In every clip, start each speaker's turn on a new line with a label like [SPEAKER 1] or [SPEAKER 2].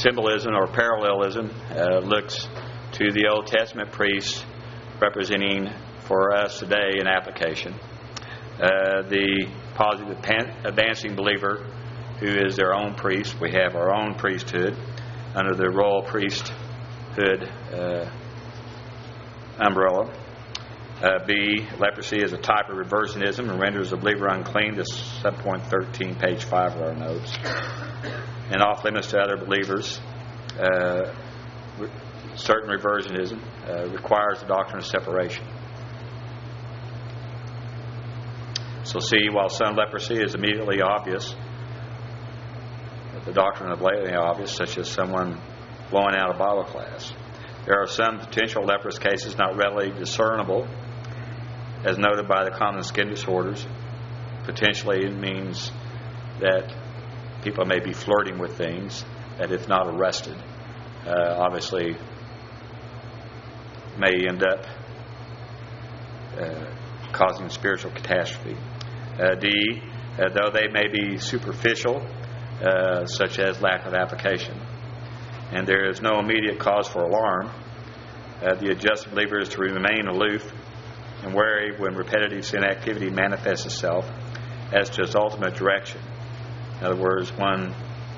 [SPEAKER 1] symbolism or parallelism looks to the Old Testament priests representing for us today an application. The positive advancing believer who is their own priest. We have our own priesthood under the royal priesthood umbrella. B, leprosy is a type of reversionism and renders the believer unclean. This is subpoint 13, page 5 of our notes. And off limits to other believers. Certain reversionism requires the doctrine of separation. So see, while some leprosy is immediately obvious, the doctrine of blatantly obvious, such as someone blowing out a Bible class, there are some potential leprous cases not readily discernible, as noted by the common skin disorders. Potentially it means that people may be flirting with things that, if not arrested, obviously may end up causing spiritual catastrophe. D, though they may be superficial, such as lack of application, and there is no immediate cause for alarm, the adjusted believer is to remain aloof and wary when repetitive sin activity manifests itself as to its ultimate direction. In other words, one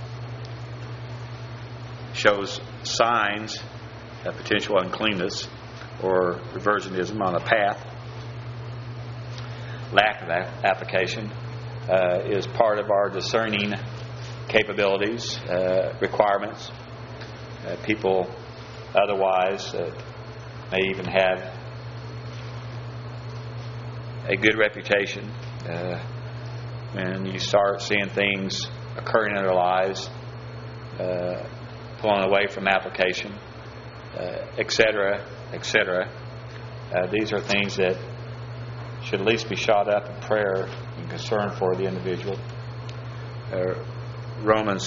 [SPEAKER 1] shows signs of potential uncleanness or reversionism on a path. Lack of application is part of our discerning capabilities, requirements. People otherwise may even have a good reputation. When you start seeing things occurring in their lives, pulling away from application, etc., etc., these are things that should at least be shot up in prayer and concern for the individual. Romans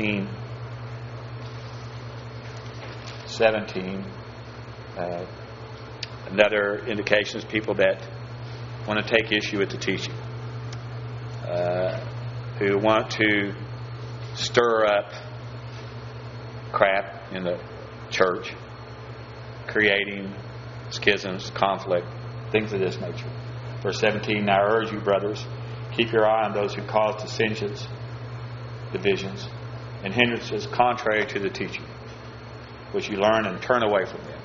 [SPEAKER 1] 16:17. Another indication is people that want to take issue with the teaching, who want to stir up crap in the church, creating schisms, conflict, things of this nature. Verse 17, I urge you, brothers, keep your eye on those who cause dissensions, divisions, and hindrances contrary to the teaching, which you learn, and turn away from them.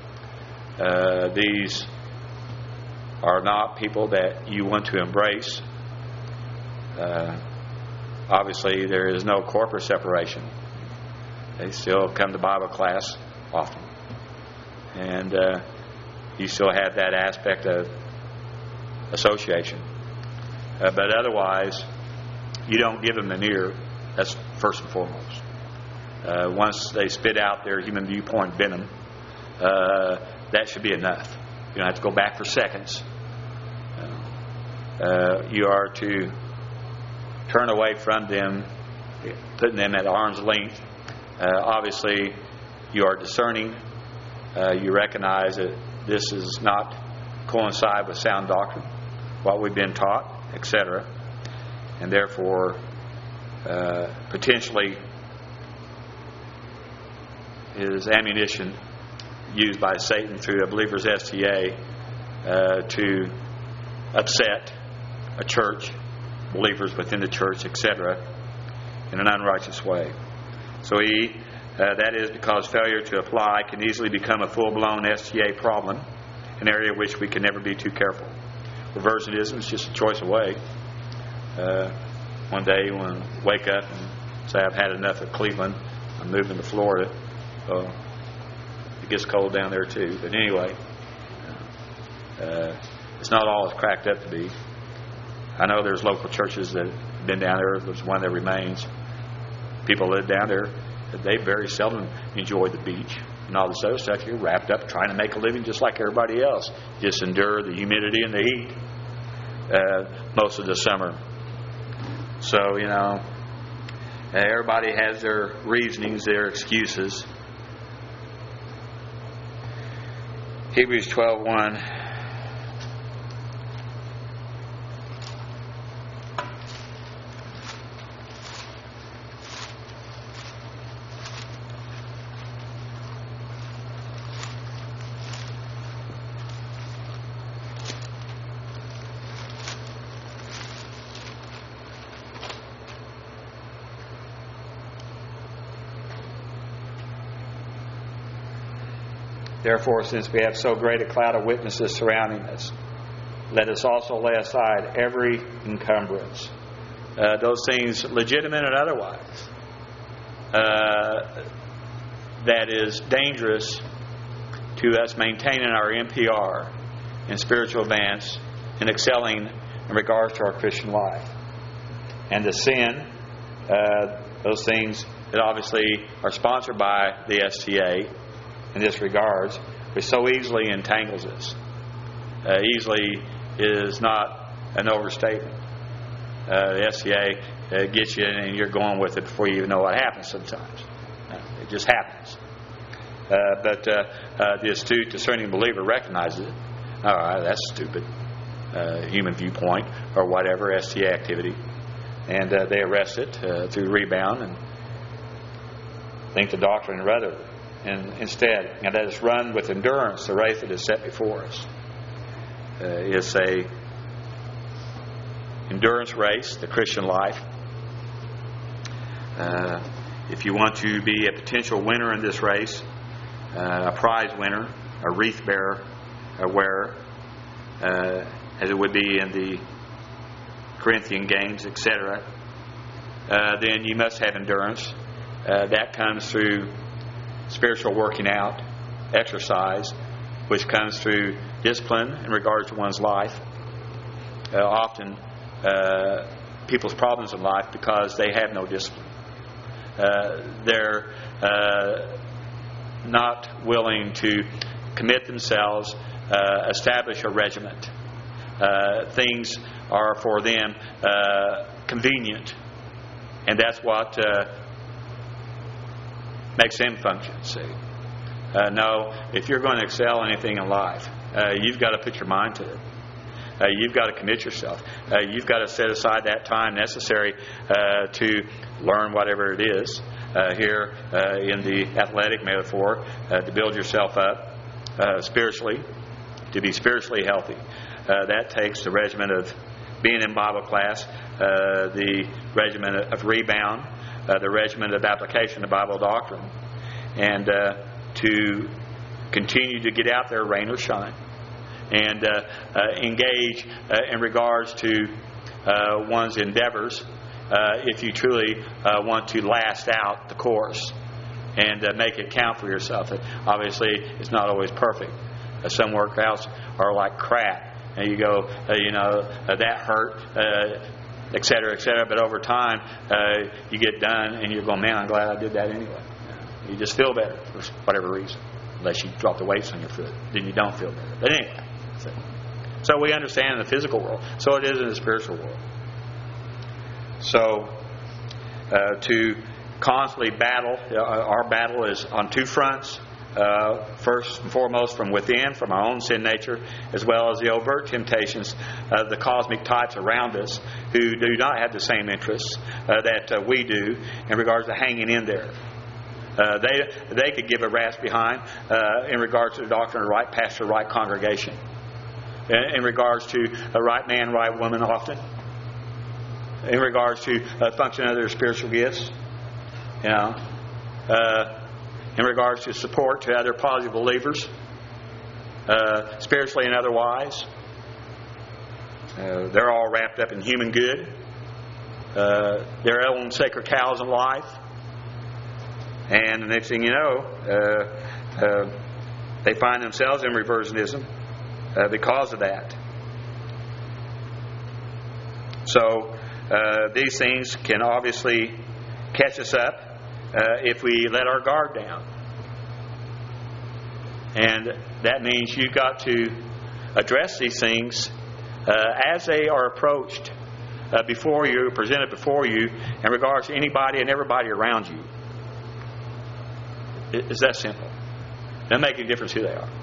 [SPEAKER 1] These are not people that you want to embrace. Obviously, there is no corporate separation. They still come to Bible class often. And you still have that aspect of association. But otherwise, you don't give them an ear. That's first and foremost. Once they spit out their human viewpoint venom, that should be enough. You don't have to go back for seconds. You are to turn away from them, putting them at arm's length. Obviously, you are discerning. You recognize that this does not coincide with sound doctrine, what we've been taught, etc. And therefore, potentially is ammunition used by Satan through a believer's STA to upset a church, believers within the church, etc., in an unrighteous way. So that is because failure to apply can easily become a full-blown STA problem, an area in which we can never be too careful. Reversionism is just a choice away. One day when I wake up and say I've had enough of Cleveland, I'm moving to Florida. It gets cold down there too. But anyway, it's not all it's cracked up to be. I know there's local churches that have been down there. There's one that remains. People live down there. They very seldom enjoy the beach and all this other stuff. You're wrapped up trying to make a living just like everybody else. Just endure the humidity and the heat most of the summer. So, everybody has their reasonings, their excuses. Hebrews 12:1. Therefore, since we have so great a cloud of witnesses surrounding us, let us also lay aside every encumbrance. Those things, legitimate and otherwise, that is dangerous to us maintaining our NPR and spiritual advance and excelling in regards to our Christian life. And the sin, those things that obviously are sponsored by the STA in this regards, which so easily entangles us. Easily is not an overstatement. The STA gets you and you're going with it before you even know what happens sometimes. It just happens. But the astute, discerning believer recognizes it. All right, that's stupid. Human viewpoint or whatever, STA activity. And they arrest it through rebound and think the doctrine rather. And instead, let us run with endurance the race that is set before us. It's a endurance race, the Christian life. If you want to be a potential winner in this race, a prize winner, a wreath bearer, a wearer, as it would be in the Corinthian games, etc., then you must have endurance. That comes through spiritual working out, exercise, which comes through discipline in regards to one's life. Often, people's problems in life because they have no discipline. They're not willing to commit themselves, establish a regiment. Things are for them convenient, and that's what makes them function. See, no, if you're going to excel anything in life, you've got to put your mind to it. You've got to commit yourself. You've got to set aside that time necessary to learn whatever it is. Here in the athletic metaphor, to build yourself up spiritually, to be spiritually healthy. That takes the regimen of being in Bible class, the regimen of rebound, the regimen of application of Bible doctrine, and to continue to get out there, rain or shine, and engage in regards to one's endeavors if you truly want to last out the course and make it count for yourself. Obviously, it's not always perfect. Some workouts are like crap. And you go, that hurt, et cetera, et cetera. But over time, you get done and you're going, man, I'm glad I did that anyway. You just feel better for whatever reason. Unless you drop the weights on your foot. Then you don't feel better. But anyway. So we understand in the physical world. So it is in the spiritual world. So to constantly battle, our battle is on two fronts. First and foremost from within, from our own sin nature, as well as the overt temptations of the cosmic types around us who do not have the same interests that we do in regards to hanging in there. They could give a rat's behind in regards to the doctrine of right pastor, right congregation, in regards to a right man, right woman often, in regards to function of their spiritual gifts, in regards to support to other positive believers, spiritually and otherwise. They're all wrapped up in human good, their own sacred cows in life, and the next thing you know, they find themselves in reversionism because of that. So these things can obviously catch us up if we let our guard down. And that means you've got to address these things as they are approached before you, presented before you, in regards to anybody and everybody around you. It's that simple. It doesn't make any difference who they are.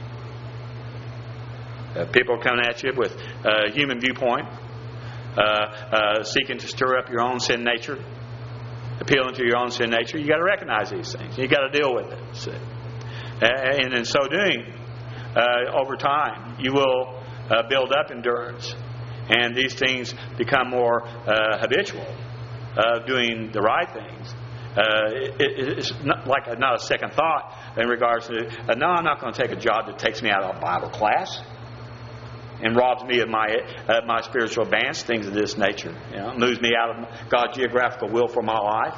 [SPEAKER 1] People coming at you with a human viewpoint, seeking to stir up your own sin nature, appealing to your own sin nature. You got to recognize these things. You got to deal with it. See? And in so doing, over time, you will build up endurance, and these things become more habitual of doing the right things, It's not a second thought in regards to, no, I'm not going to take a job that takes me out of a Bible class and robs me of my spiritual advance, things of this nature. Moves me out of God's geographical will for my life.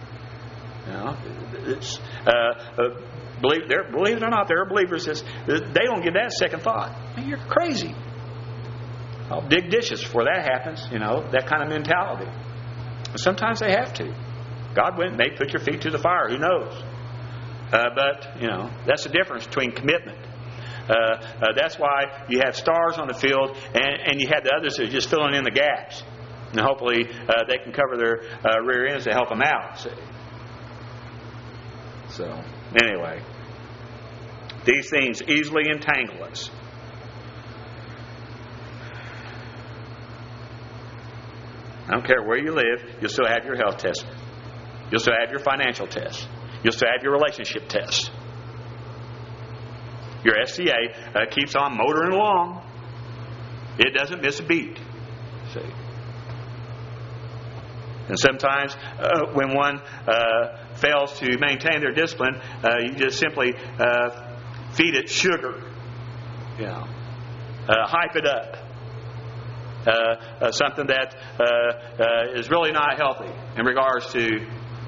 [SPEAKER 1] Believe it or not, there are believers that they don't give that a second thought. Man, you're crazy. I'll dig dishes before that happens. That kind of mentality. And sometimes they have to. God may put your feet to the fire. Who knows? But that's the difference between commitment. That's why you have stars on the field, and you have the others that are just filling in the gaps. And hopefully they can cover their rear ends to help them out. See? So, anyway, these things easily entangle us. I don't care where you live, you'll still have your health test. You'll still have your financial test. You'll still have your relationship test. Your SCA keeps on motoring along. It doesn't miss a beat. See? And sometimes when one fails to maintain their discipline, you just simply feed it sugar. Hype it up. Something that is really not healthy in regards to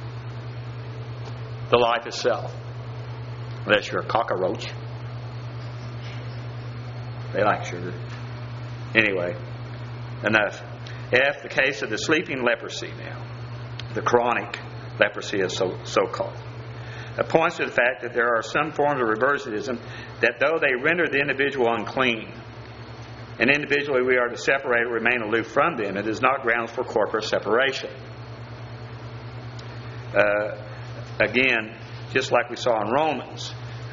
[SPEAKER 1] the life itself. Unless you're a cockroach. They like sugar. Anyway, enough. F, the case of the sleeping leprosy now. The chronic leprosy is so-called. It points to the fact that there are some forms of reversionism that though they render the individual unclean, and individually we are to separate or remain aloof from them, it is not grounds for corporate separation. Again, just like we saw in Romans,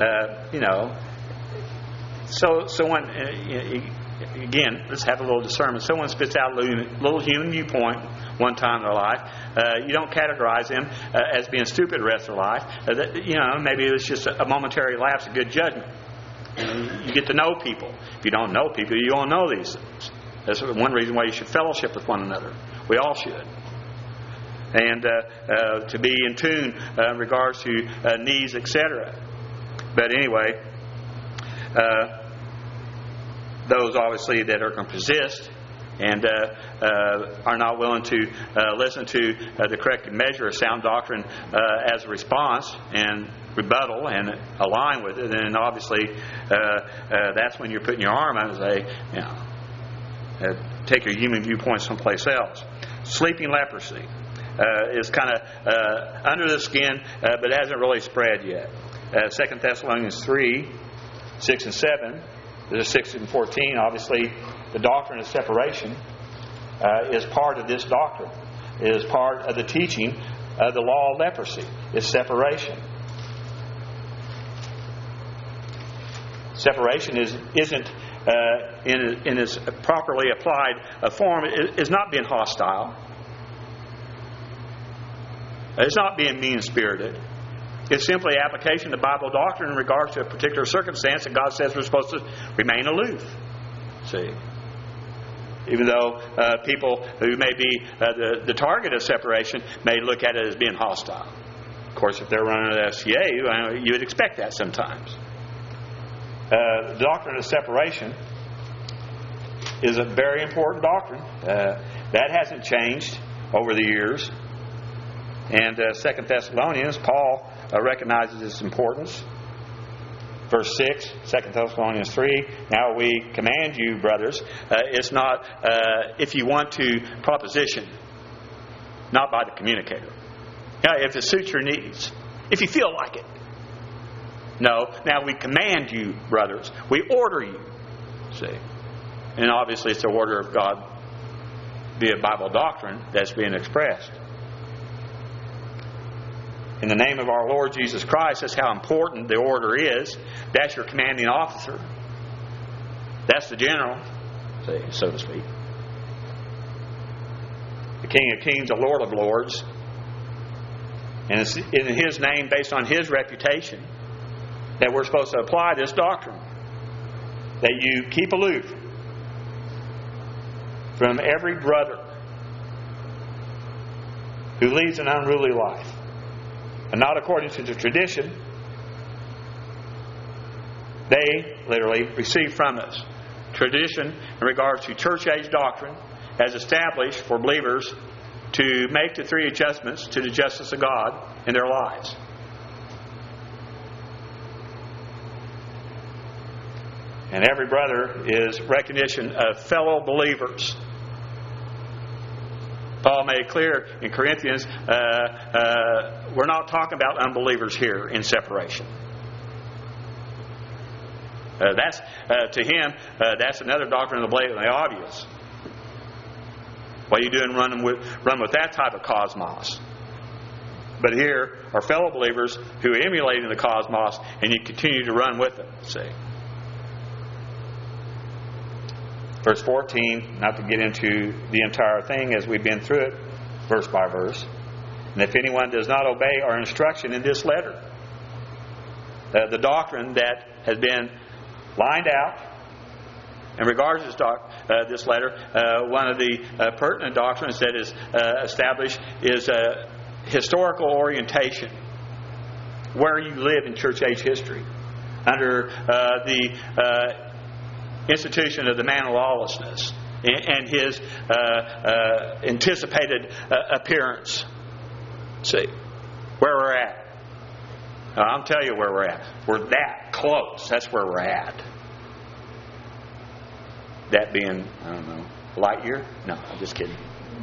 [SPEAKER 1] someone, again, let's have a little discernment. Someone spits out a little human viewpoint one time in their life. You don't categorize them as being stupid the rest of their life. Maybe it's just a momentary lapse of good judgment. You get to know people. If you don't know people, you don't know these things. That's one reason why you should fellowship with one another. We all should. And to be in tune in regards to needs, etc. But anyway, those obviously that are going to persist and are not willing to listen to the corrective measure of sound doctrine as a response and rebuttal and align with it, then obviously that's when you're putting your arm out and say, take your human viewpoint someplace else. Sleeping leprosy is kind of under the skin, but hasn't really spread yet. 2 Thessalonians 3, 6 and 7. There's 6 and 14. Obviously, the doctrine of separation is part of this doctrine. It is part of the teaching of the law of leprosy. It's separation. Separation isn't in its properly applied form. Is not being hostile. It's not being mean-spirited. It's simply application of Bible doctrine in regards to a particular circumstance that God says we're supposed to remain aloof. See? Even though people who may be the target of separation may look at it as being hostile. Of course, if they're running an FCA, you would expect that sometimes. The doctrine of separation is a very important doctrine. That hasn't changed over the years. And 2 Thessalonians, Paul recognizes its importance. Verse 6, 2 Thessalonians 3, now we command you, brothers. It's not if you want to proposition, not by the communicator. If it suits your needs, if you feel like it. No, now we command you, brothers. We order you. See? And obviously it's the order of God via Bible doctrine that's being expressed. In the name of our Lord Jesus Christ, that's how important the order is. That's your commanding officer. That's the general, so to speak. The King of Kings, the Lord of Lords. And it's in His name, based on His reputation, that we're supposed to apply this doctrine. That you keep aloof from every brother who leads an unruly life. and not according to the tradition they literally receive from us. Tradition in regards to church age doctrine as established for believers to make the three adjustments to the justice of God in their lives. And every brother is recognition of fellow believers. Paul made it clear in Corinthians, we're not talking about unbelievers here in separation. That's to him, that's another doctrine of the blatantly obvious. What are you doing run with that type of cosmos? But here are fellow believers who are emulating the cosmos, and you continue to run with it. See. Verse 14, not to get into the entire thing as we've been through it, verse by verse. And if anyone does not obey our instruction in this letter, the doctrine that has been lined out in regards to this letter, one of the pertinent doctrines that is established is historical orientation, where you live in church age history, under the institution of the man of lawlessness and his anticipated appearance. See where we're at. I'll tell you where we're at. We're that close. That's where we're at. That being, I don't know, light year? No, I'm just kidding.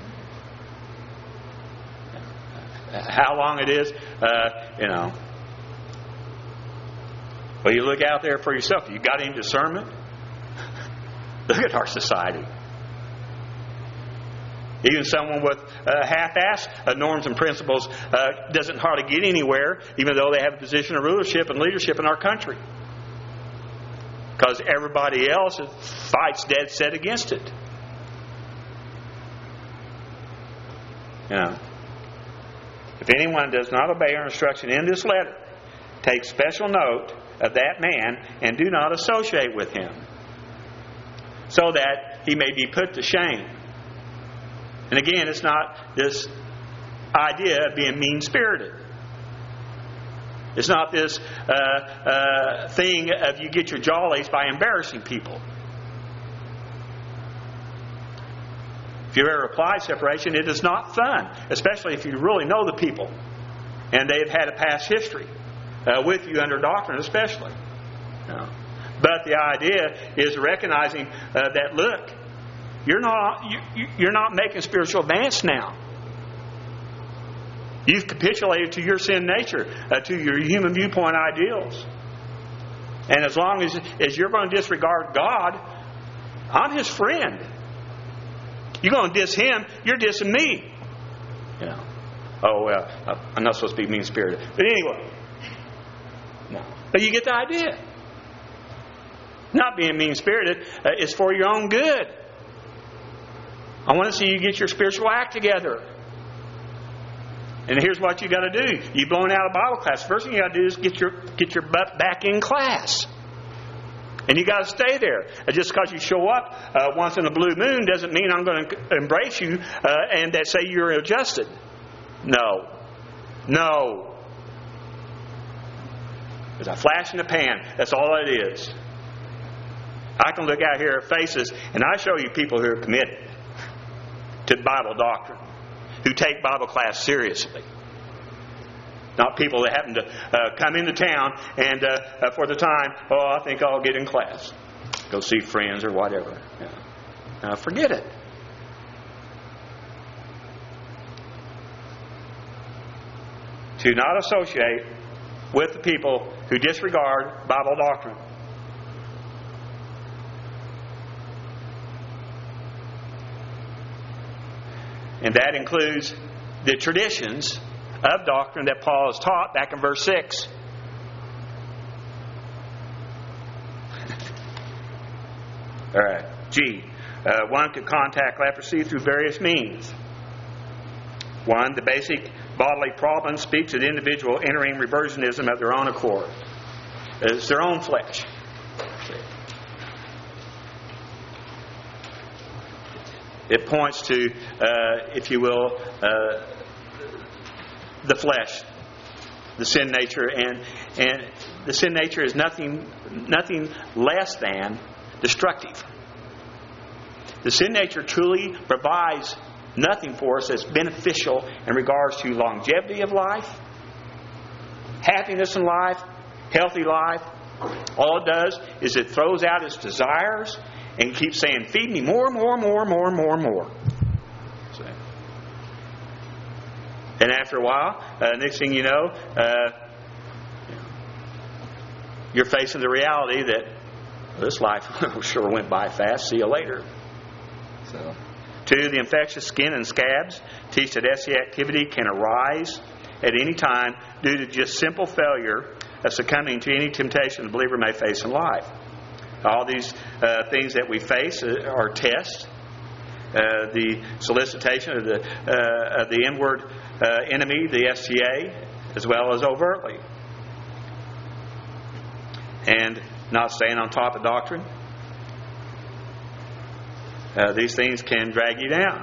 [SPEAKER 1] How long it is, Well, you look out there for yourself. You got any discernment? Look at our society. Even someone with half-ass norms and principles doesn't hardly get anywhere, even though they have a position of rulership and leadership in our country. Because everybody else fights dead set against it. If anyone does not obey our instruction in this letter, take special note of that man and do not associate with him, so that he may be put to shame. And again, it's not this idea of being mean-spirited. It's not this thing of you get your jollies by embarrassing people. If you've ever applied separation, it is not fun, especially if you really know the people and they've had a past history with you under doctrine, especially. But the idea is recognizing that, look, you're not making spiritual advance now. You've capitulated to your sin nature, to your human viewpoint ideals. And as long as you're going to disregard God, I'm His friend. You're going to diss Him, you're dissing me. Oh, well, I'm not supposed to be mean-spirited. But anyway. No. But you get the idea. Not being mean-spirited is for your own good. I want to see you get your spiritual act together. And here's what you got to do. You've blown out of Bible class. First thing you got to do is get your butt back in class. And you got to stay there. Just because you show up once in a blue moon doesn't mean I'm going to embrace you and that say you're adjusted. No. There's a flash in the pan. That's all it is. I can look out here at faces and I show you people who are committed to Bible doctrine, who take Bible class seriously. Not people that happen to come into town and for the time, I think I'll get in class. Go see friends or whatever. Forget it. To not associate with the people who disregard Bible doctrine. And that includes the traditions of doctrine that Paul has taught back in verse 6. All right. G. One could contact leprosy through various means. One, the basic bodily problem speaks of the individual entering reversionism of their own accord. It's their own flesh. It points to, if you will, the flesh the sin nature, and the sin nature is nothing less than destructive. The sin nature truly provides nothing for us that's beneficial in regards to longevity of life, happiness in life, healthy life. All it does is it throws out its desires and keeps saying, feed me more. See? And after a while, next thing you know, you're facing the reality that this life sure went by fast. See you later. So, 2, the infectious skin and scabs teach that SCA activity can arise at any time due to just simple failure of succumbing to any temptation the believer may face in life. All these things that we face are tests. The solicitation of the inward enemy, the SCA, as well as overtly. And not staying on top of doctrine. These things can drag you down.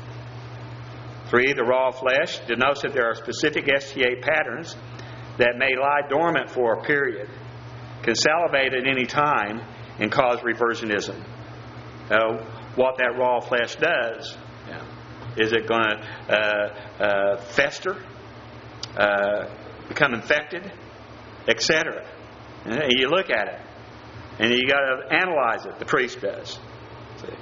[SPEAKER 1] 3, the raw flesh denotes that there are specific SCA patterns that may lie dormant for a period, can salivate at any time, and cause reversionism. What that raw flesh does, is it going to fester, become infected, etc.? You look at it, and you got to analyze it. The priest does. See?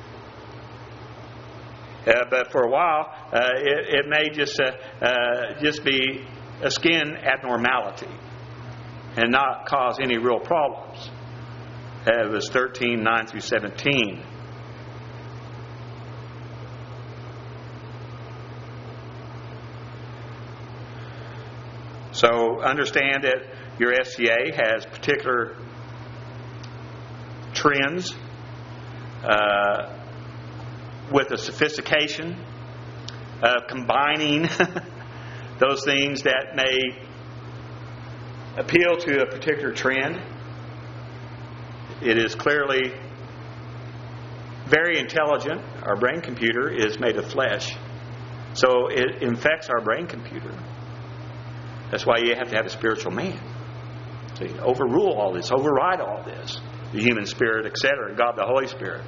[SPEAKER 1] But for a while, it may just be a skin abnormality and not cause any real problems. It was 13:9 through 17. So understand that your SCA has particular trends with the sophistication of combining those things that may appeal to a particular trend. It is clearly very intelligent. Our brain computer is made of flesh, so it infects our brain computer. That's why you have to have a spiritual man to overrule all this, override all this, the human spirit, etc., God the Holy Spirit,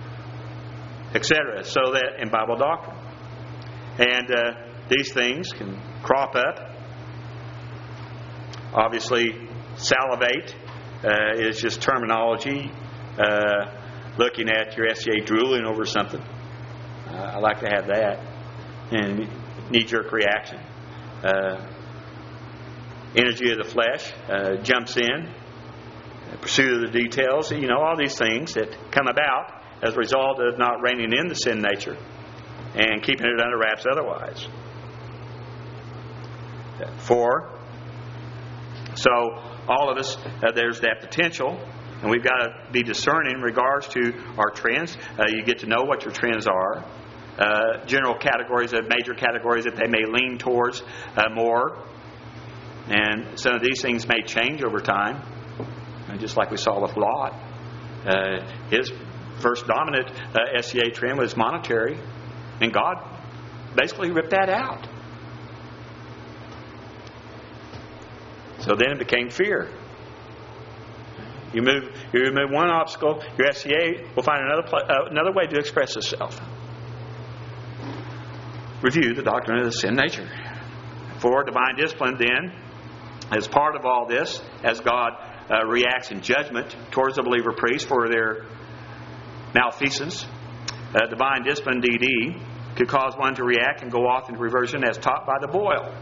[SPEAKER 1] etc. So that in Bible doctrine, and these things can crop up. Obviously, salivate is just terminology, looking at your SCA drooling over something. I like to have that, and knee-jerk reaction. Energy of the flesh jumps in, pursuit of the details. All these things that come about as a result of not reining in the sin nature and keeping it under wraps otherwise. 4. So all of us, there's that potential, and we've got to be discerning in regards to our trends. You get to know what your trends are. General categories, major categories that they may lean towards more. And some of these things may change over time. Just like we saw with Lot. His first dominant SCA trend was monetary. And God basically ripped that out. So then it became fear. You remove one obstacle, your SCA will find another way to express itself. Review the doctrine of the sin nature. 4, divine discipline then, as part of all this, as God reacts in judgment towards the believer priest for their malfeasance, divine discipline, DD, could cause one to react and go off into reversion as taught by the boil.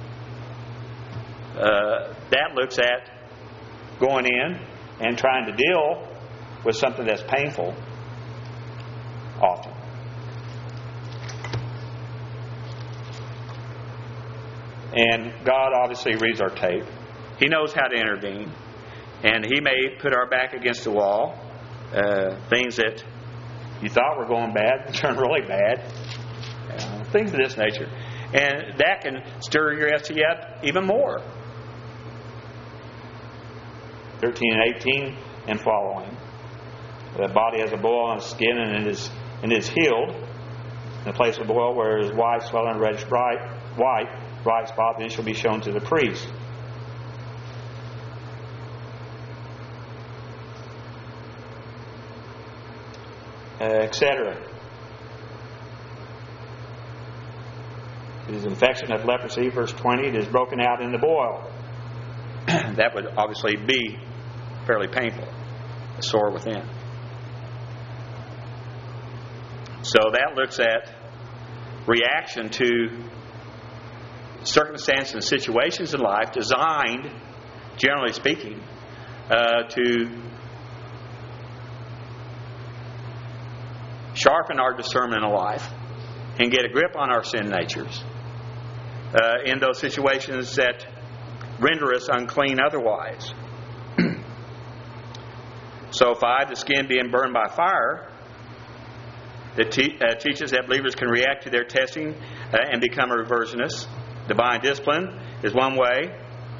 [SPEAKER 1] That looks at going in and trying to deal with something that's painful often. And God obviously reads our tape. He knows how to intervene. And He may put our back against the wall. Things that you thought were going bad turn really bad. Things of this nature. And that can stir your SCA up even more. 13 and 18 and following. The body has a boil on its skin and it is healed. In the place of boil where it is white, swelling, reddish bright, white, bright spot, then shall be shown to the priest. Etc. It is infection of leprosy, verse 20, it is broken out in the boil. That would obviously be fairly painful, a sore within. So that looks at reaction to circumstances and situations in life designed, generally speaking, to sharpen our discernment in life and get a grip on our sin natures in those situations that render us unclean otherwise. So 5, the skin being burned by fire, that teaches that believers can react to their testing and become a reversionist. Divine discipline is one way.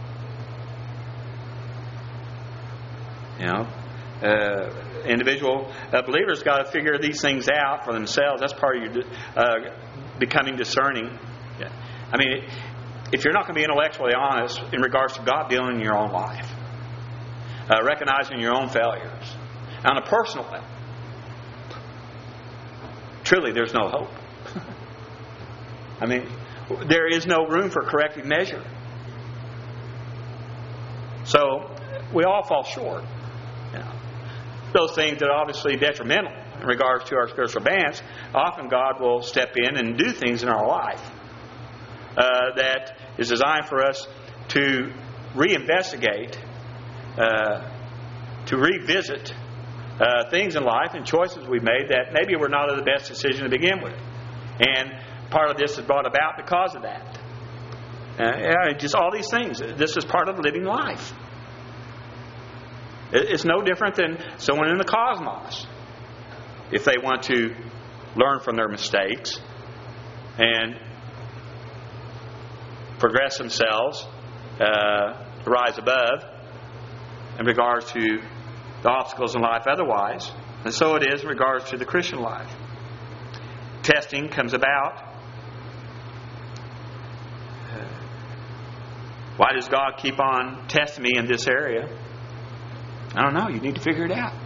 [SPEAKER 1] Individual believers got to figure these things out for themselves. That's part of your becoming discerning. I mean, if you're not going to be intellectually honest in regards to God dealing in your own life, recognizing your own failures on a personal level, truly there's no hope. I mean, there is no room for corrective measure. So we all fall short. Those things that are obviously detrimental in regards to our spiritual advance, often God will step in and do things in our life that is designed for us to reinvestigate, to revisit things in life and choices we've made that maybe were not the best decision to begin with. And part of this is brought about because of that. Just all these things. This is part of living life. It's no different than someone in the cosmos. If they want to learn from their mistakes and progress themselves, rise above in regards to the obstacles in life otherwise. And so it is in regards to the Christian life. Testing comes about. Why does God keep on testing me in this area? I don't know. You need to figure it out.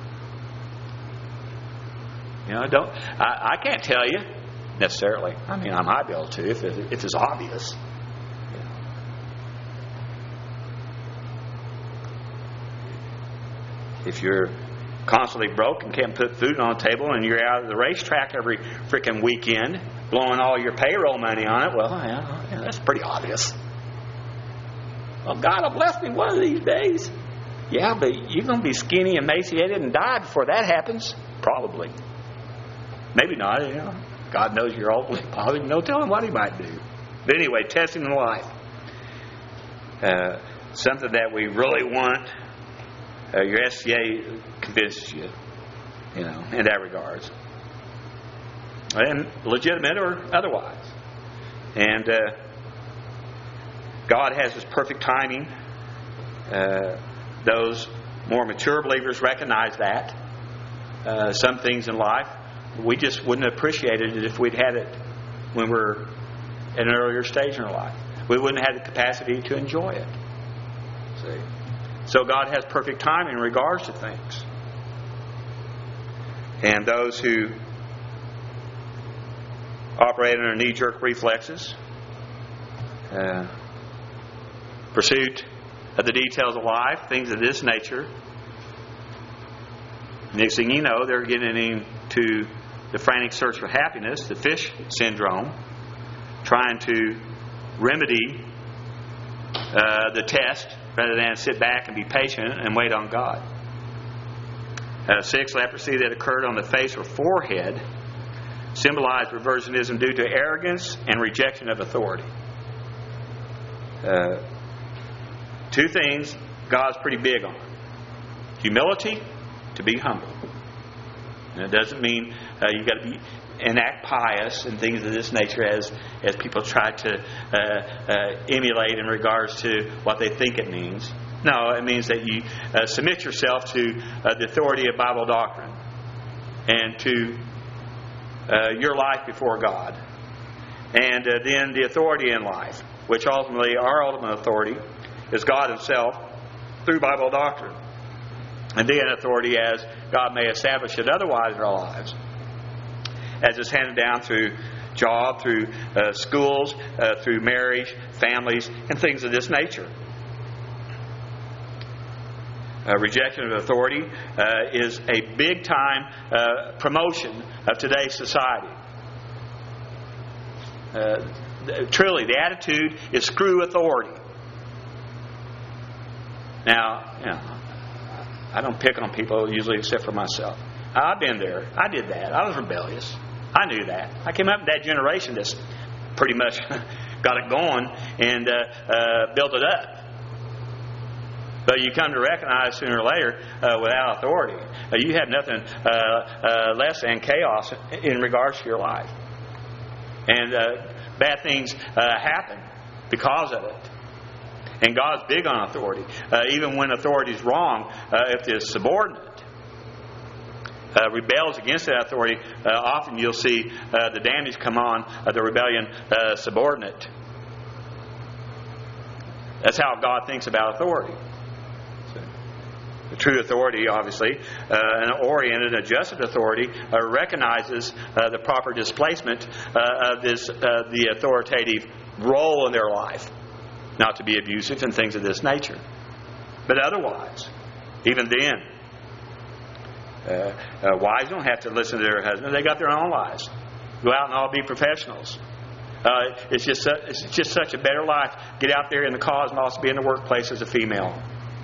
[SPEAKER 1] I can't tell you necessarily. I mean, I might be able to if it's obvious. If you're constantly broke and can't put food on the table and you're out of the racetrack every freaking weekend blowing all your payroll money on it, well, yeah, that's pretty obvious. Well, God will bless me one of these days. Yeah, but you're going to be skinny, emaciated, and die before that happens. Probably. Maybe not. God knows you're ultimately probably no telling what He might do. But anyway, testing in life. Something that we really want. Your SCA convinces you, in that regards. And legitimate or otherwise. And God has His perfect timing. Those more mature believers recognize that. Some things in life, we just wouldn't have appreciated it if we'd had it when we're at an earlier stage in our life. We wouldn't have had the capacity to enjoy it. See? So God has perfect timing in regards to things. And those who operate under knee-jerk reflexes, pursuit of the details of life, things of this nature, next thing you know, they're getting into the frantic search for happiness, the fish syndrome, trying to remedy the test rather than sit back and be patient and wait on God. 6, leprosy that occurred on the face or forehead symbolized reversionism due to arrogance and rejection of authority. 2 things God's pretty big on. Humility, to be humble. And it doesn't mean you've got to enact pious and things of this nature as people try to emulate in regards to what they think it means. No, it means that you submit yourself to the authority of Bible doctrine and to your life before God. And then the authority in life, which ultimately, our ultimate authority is God Himself through Bible doctrine. And then authority as God may establish it otherwise in our lives, as it's handed down through job, through schools, through marriage, families, and things of this nature. Rejection of authority is a big-time promotion of today's society. Truly, the attitude is screw authority. Now, I don't pick on people usually except for myself. I've been there. I did that. I was rebellious. I knew that. I came up in that generation that's pretty much got it going and built it up. But you come to recognize sooner or later, without authority, you have nothing less than chaos in regards to your life. And bad things happen because of it. And God's big on authority. Even when authority is wrong, if the subordinate rebels against that authority, often you'll see the damage come on the rebellion subordinate. That's how God thinks about authority. The true authority, obviously, an oriented, adjusted authority, recognizes the proper displacement of the authoritative role in their life, not to be abusive and things of this nature. But otherwise, even then, wives don't have to listen to their husband; they got their own lives. Go out and all be professionals. It's just such a better life. Get out there in the cosmos, be in the workplace as a female.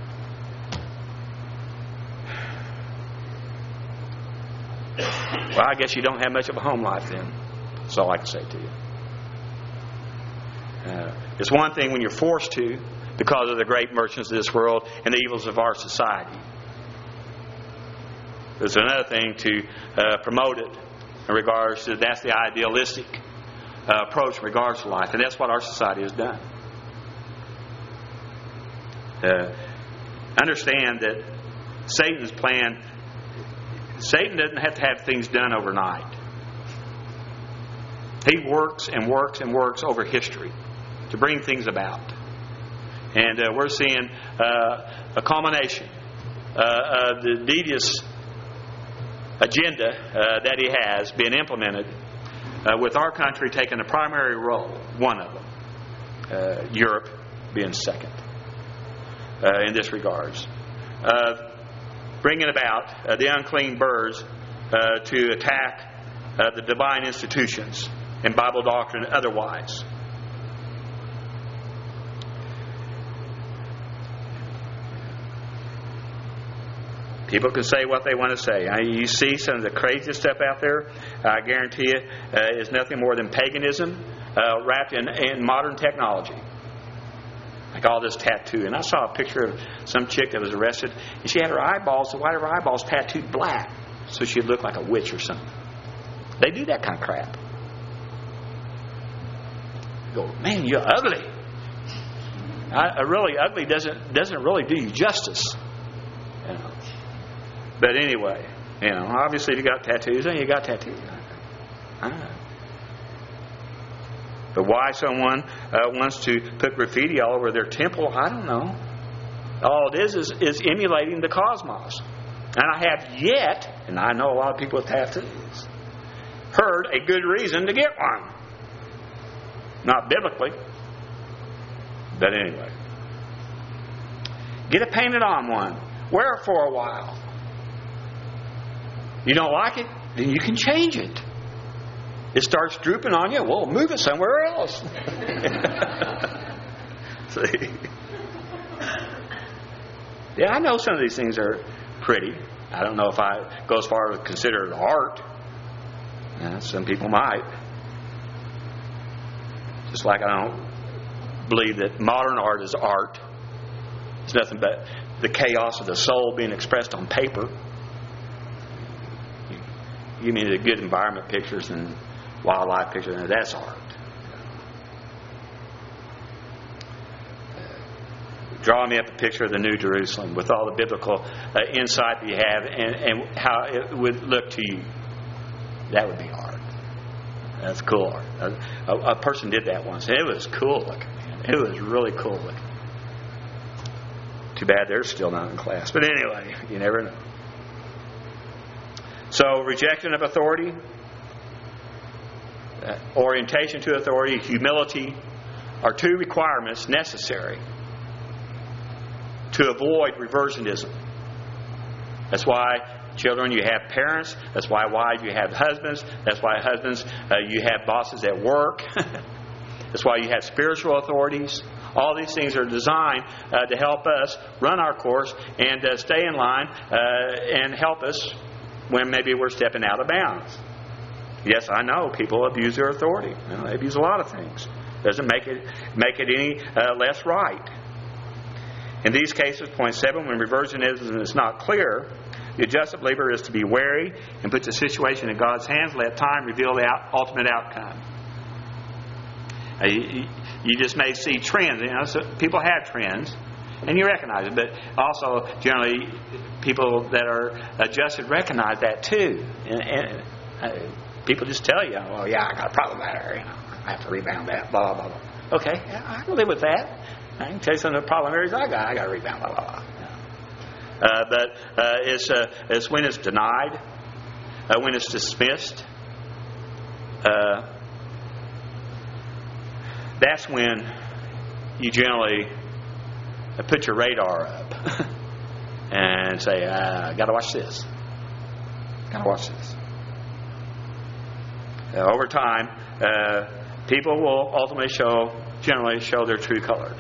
[SPEAKER 1] Well, I guess you don't have much of a home life then. That's all I can say to you. It's one thing when you're forced to because of the great merchants of this world and the evils of our society. There's another thing to promote it in regards to, that's the idealistic approach in regards to life. And that's what our society has done. Understand that Satan's plan, Satan doesn't have to have things done overnight. He works and works and works over history to bring things about. And we're seeing a culmination of the devious agenda that he has been implemented, with our country taking a primary role, one of them, Europe being second in this regards. Bringing about the unclean birds to attack the divine institutions and Bible doctrine otherwise. People can say what they want to say. You see some of the craziest stuff out there, I guarantee you, is nothing more than paganism wrapped in modern technology. Like all this tattoo. And I saw a picture of some chick that was arrested, and she had her eyeballs, the white of her eyeballs tattooed black, so she'd look like a witch or something. They do that kind of crap. You go, man, you're ugly. Really ugly doesn't really do you justice. You know. But anyway, obviously if you got tattoos, then you got tattoos. But why someone wants to put graffiti all over their temple, I don't know. All it is emulating the cosmos. And I have yet, and I know a lot of people with tattoos, heard a good reason to get one. Not biblically. But anyway. Get it painted on one. Wear it for a while. You don't like it? Then you can change it. It starts drooping on you. Well, move it somewhere else. See? Yeah, I know some of these things are pretty. I don't know if I go as far as consider it art. Yeah, some people might. Just like I don't believe that modern art is art. It's nothing but the chaos of the soul being expressed on paper. You mean the good environment pictures and wildlife pictures, and that's art. Draw me up a picture of the New Jerusalem with all the biblical insight that you have and how it would look to you. That would be art. That's cool. A person did that once. It was cool looking. It was really cool looking. Too bad they're still not in class. But anyway, you never know. So, rejection of authority, orientation to authority, humility are two requirements necessary to avoid reversionism. That's why, children, you have parents. That's why wives, you have husbands. That's why husbands, you have bosses at work. That's why you have spiritual authorities. All these things are designed to help us run our course and stay in line and help us when maybe we're stepping out of bounds. Yes, I know people abuse their authority. They abuse a lot of things. Doesn't make it any less right. In these cases, point 7, when reversionism is not clear, the adjusted believer is to be wary and put the situation in God's hands. Let time reveal the ultimate outcome. You just may see trends. So people have trends, and you recognize it. But also, generally, people that are adjusted recognize that too. And people just tell you, "Well, yeah, I got a problem there. I have to rebound that." Blah blah blah. Okay, I can live with that. I can tell you some of the problem areas I got to rebound. Blah blah blah. But it's when it's denied, when it's dismissed. That's when you generally put your radar up and say, "Got to watch this. Got to watch this." Over time, people will ultimately generally show their true colors.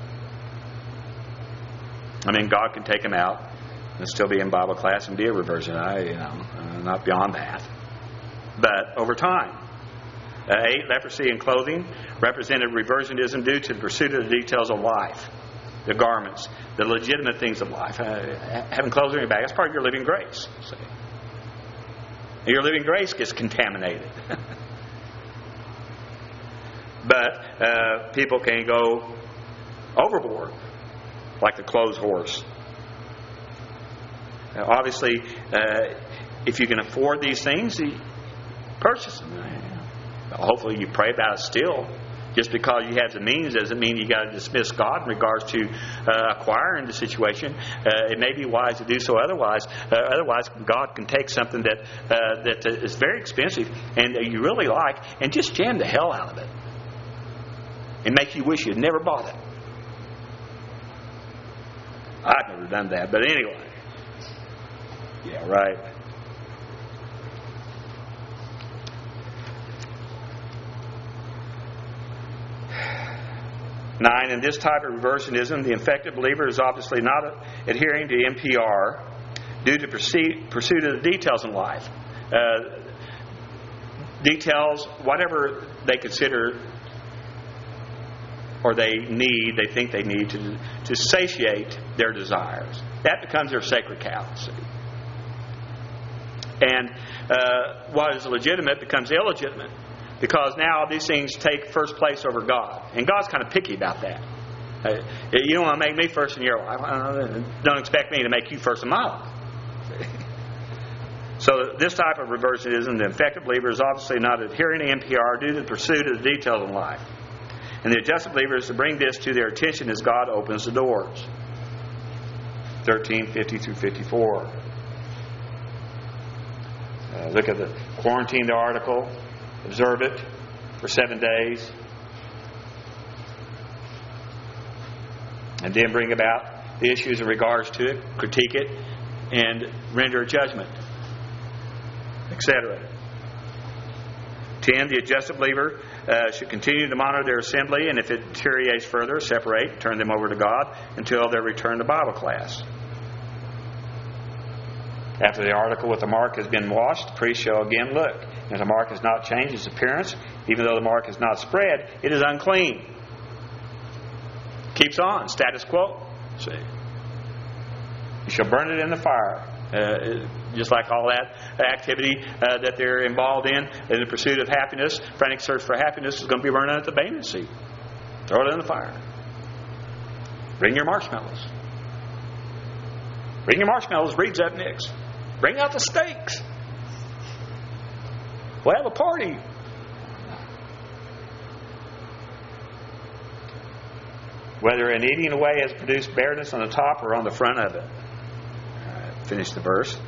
[SPEAKER 1] I mean, God can take them out and still be in Bible class and be a reversion. Not beyond that. But over time. 8, leprosy in clothing represented reversionism due to the pursuit of the details of life, the garments, the legitimate things of life. Having clothes in your bag, that's part of your living grace. See? Your living grace gets contaminated. But people can go overboard, like the clothes horse. Obviously, if you can afford these things, purchase them. Hopefully you pray about it still. Just because you have the means doesn't mean you got to dismiss God in regards to acquiring the situation. It may be wise to do so. Otherwise, God can take something that is very expensive and you really like and just jam the hell out of it and make you wish you'd never bought it. I've never done that, but anyway. Yeah, right. Nine, in this type of reversionism, the infected believer is obviously not adhering to NPR due to pursuit of the details in life. Details, whatever they consider or they think they need to satiate their desires. That becomes their sacred cow. See? And what is legitimate becomes illegitimate. Because now these things take first place over God. And God's kind of picky about that. You don't want to make me first in your life. Don't expect me to make you first in my life. So this type of reversionism, the infected believer is obviously not adhering to NPR due to the pursuit of the details in life. And the adjusted believer is to bring this to their attention as God opens the doors. 13:50 through 54. Look at the quarantine article. Observe it for 7 days. And then bring about the issues in regards to it, critique it, and render a judgment, etc. 10. The adjusted believer should continue to monitor their assembly, and if it deteriorates further, separate, turn them over to God until their return to Bible class. After the article with the mark has been washed, the priest shall again look. And if the mark has not changed its appearance, even though the mark is not spread, it is unclean. Keeps on, status quo. See, you shall burn it in the fire. Just like all that activity that they're involved in the pursuit of happiness, frantic search for happiness is going to be burned at the Bema seat. Throw it in the fire. Bring your marshmallows. Bring your marshmallows. Reed's up next. Bring out the steaks. We'll have a party. whether an eating away has produced bareness on the top or on the front of it. Finish the verse.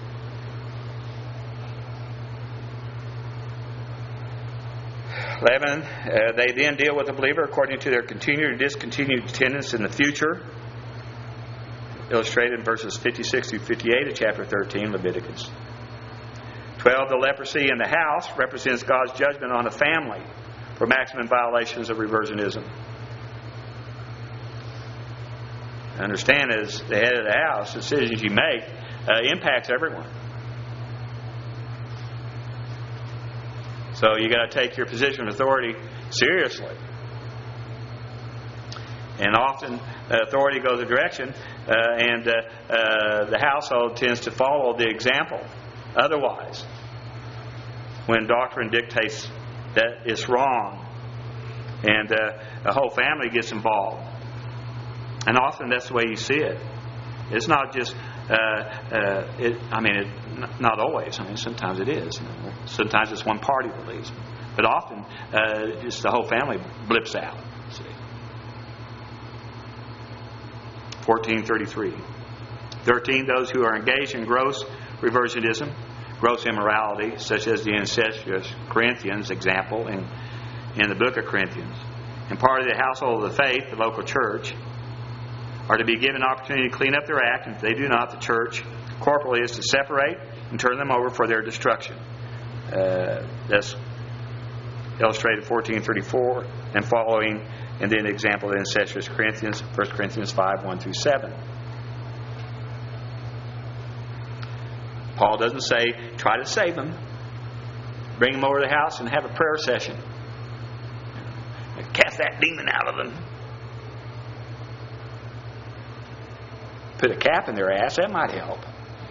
[SPEAKER 1] They then deal with the believer according to their continued or discontinued attendance in the future, illustrated in verses 56 through 58 of chapter 13, Leviticus. 12, the leprosy in the house represents God's judgment on a family for maximum violations of reversionism. Understand, as the head of the house, the decisions you make impacts everyone. So you got to take your position of authority seriously. And often authority goes a direction, and the household tends to follow the example. Otherwise, when doctrine dictates that it's wrong, and the whole family gets involved. And often that's the way you see it. It's not just, not always. Sometimes it is. Sometimes it's one party that leads. But often, just the whole family blips out. See? 14:33. 13, those who are engaged in gross reversionism, gross immorality, such as the incestuous Corinthians example in the book of Corinthians, and part of the household of the faith, the local church, are to be given opportunity to clean up their act, and if they do not, the church corporally is to separate and turn them over for their destruction. That's illustrated 14:34 and following, and then the example of the incestuous Corinthians, 1 Corinthians 5:1-7. Paul doesn't say, try to save them. Bring them over to the house and have a prayer session. Cast that demon out of them. Put a cap in their ass, that might help.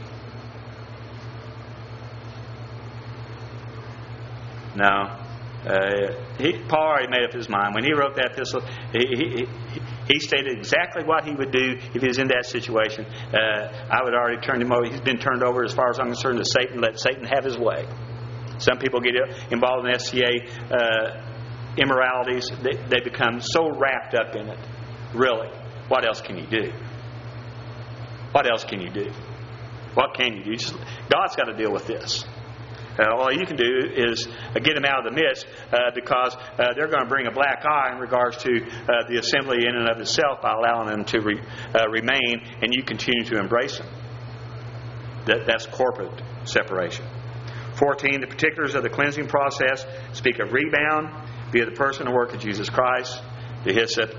[SPEAKER 1] No. Paul already made up his mind. When he wrote that epistle, he stated exactly what he would do if he was in that situation. I would already turn him over. He's been turned over, as far as I'm concerned, to Satan. Let Satan have his way. Some people get involved in SCA immoralities. They become so wrapped up in it. Really, what else can you do? What else can you do? What can you do? God's got to deal with this. All you can do is get them out of the midst because they're going to bring a black eye in regards to the assembly in and of itself by allowing them to remain, and you continue to embrace them. That's corporate separation. 14, the particulars of the cleansing process speak of rebound via the person and work of Jesus Christ, the hyssop,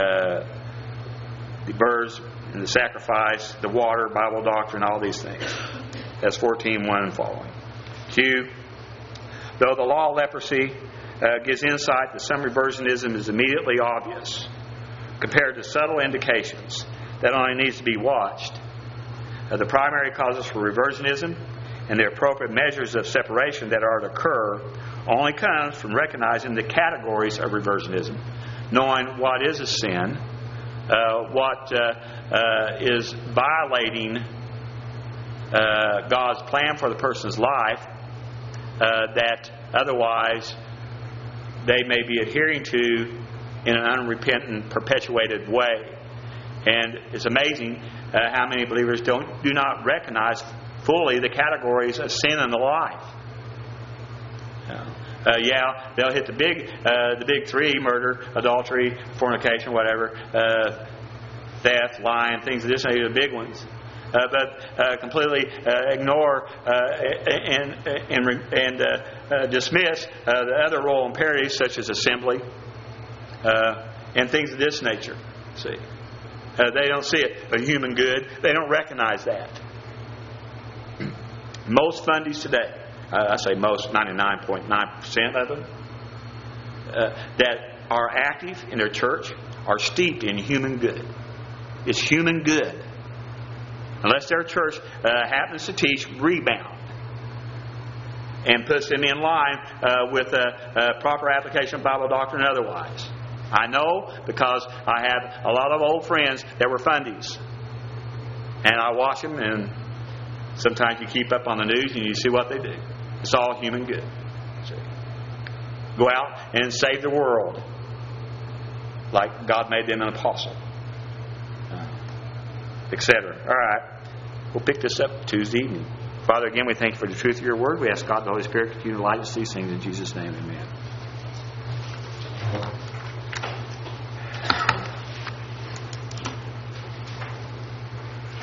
[SPEAKER 1] the birds, and the sacrifice, the water, Bible doctrine, all these things. That's 14:1 and following. Q. Though the law of leprosy gives insight that some reversionism is immediately obvious, compared to subtle indications that only needs to be watched, the primary causes for reversionism and the appropriate measures of separation that are to occur only comes from recognizing the categories of reversionism, knowing what is a sin, what is violating God's plan for the person's life that otherwise they may be adhering to in an unrepentant, perpetuated way. And it's amazing how many believers do not recognize fully the categories of sin in the life. They'll hit the big three: murder, adultery, fornication, whatever, theft, lying, things of this nature, the big ones. But completely ignore and dismiss the other royal imperatives such as assembly and things of this nature. See, they don't see it a human good. They don't recognize that. Most fundies today, I say most, 99.9% of them, that are active in their church are steeped in human good. It's human good. Unless their church happens to teach rebound and puts them in line with proper application of Bible doctrine and otherwise. I know because I have a lot of old friends that were fundies. And I watch them, and sometimes you keep up on the news and you see what they do. It's all human good. See? Go out and save the world like God made them an apostle. etc. All right. We'll pick this up Tuesday evening. Father, again, we thank you for the truth of your word. We ask God the Holy Spirit to unite us these things in Jesus' name. Amen.